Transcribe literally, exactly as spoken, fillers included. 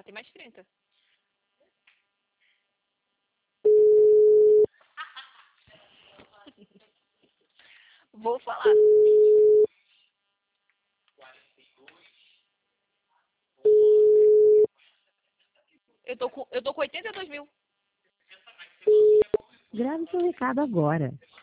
tem mais trinta. Vou falar. Eu tô com, eu tô com oitenta e dois mil. Grave seu recado agora.